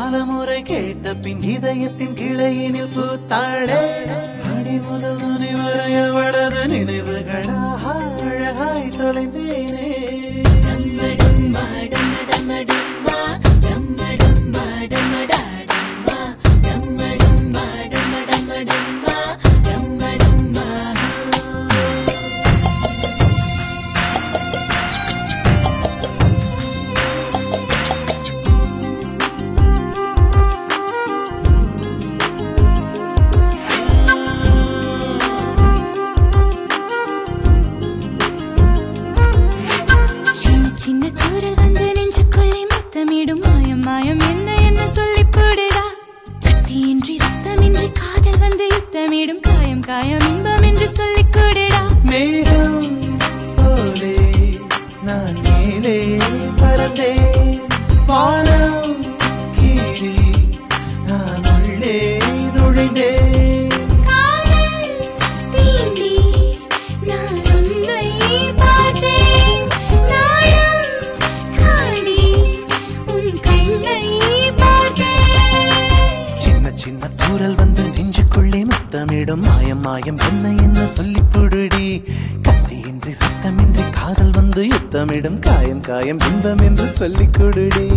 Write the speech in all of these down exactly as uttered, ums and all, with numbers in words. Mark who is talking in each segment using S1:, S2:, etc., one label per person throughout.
S1: பலமுறை கேட்ட பின் இதயத்தின் கிளையினில் பூத்தாளே அடி முதல் நுனி வரை அவளது நினைவுகளாக அழகாய் தொலைந்தேனே.
S2: சின்ன தூரல் வந்து நெஞ்சுக்குள்ளே முத்தமிடும் மாயம் மாயம் என்ன என்ன சொல்லி போடுடா. கத்தியின்றி ரத்தமின்றி காதல் வந்து யுத்தமிடும் காயம் காயம் இன்பம் என்று சொல்லி கூடுடா.
S1: மேகம் போலே நான் மேலே பறந்தேன் வானம் கீழே நான் உள்ளே நுழைந்தேன். சின்ன தூரல் வந்து நெஞ்சுக்குள்ளே முத்தமிடும் மாயம் மாயம் என்ன என்ன சொல்லி புடுடி. கத்தியின்றி ரத்தமின்றி காதல் வந்து யுத்தமிடும் காயம் காயம் இன்பம் என்று சொல்லி கொடுடி.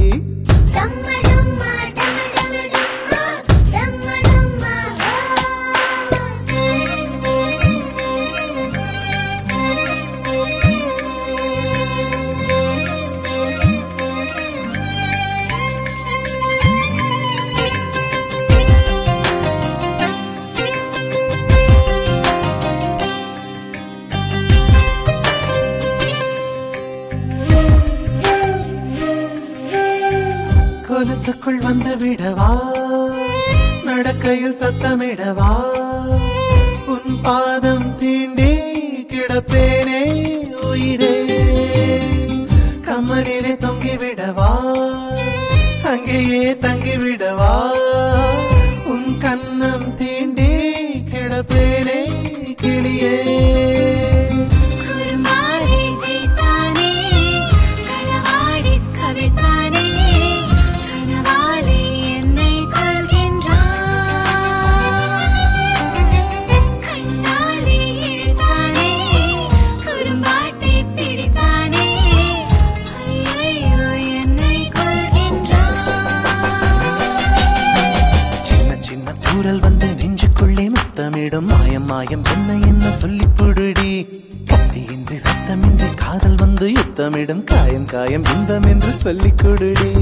S1: கொலுசுக்குள் வந்து விடவா நடக்கையில் சத்தமிடவா உன் பாதம் தீண்டி கிடப்பேனே உயிரே. கமலிலே தொங்கி விடவா அங்கேயே தங்கி விடவா உன் கண்ணம் தீண்டி கிடப்பேனே கிளியே. தூரல் வந்து நெஞ்சுக்குள்ளே முத்தமிடும் மாயம் மாயம் என்ன என்ன சொல்லி புடுடி. கத்தியின்றி ரத்தமின்றி காதல் வந்து யுத்தமிடும் காயம் காயம் இன்பம் என்று சொல்லி கொடுடி.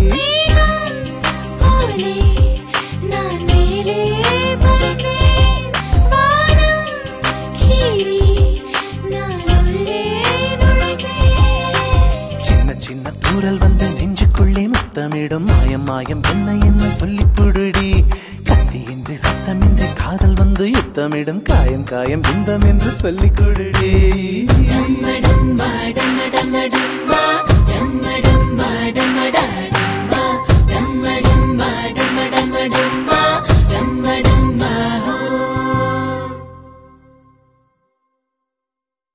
S1: சின்ன சின்ன தூரல் வந்து நெஞ்சுக்குள்ளே முத்தமிடும் மாயம் மாயம் என்ன என்ன சொல்லி புடுடி. கத்தியின்றி ரத்தமின்றி காதல் வந்து யுத்தமிடும் காயம் காயம் இன்பம் என்று சொல்லி கொடுடி.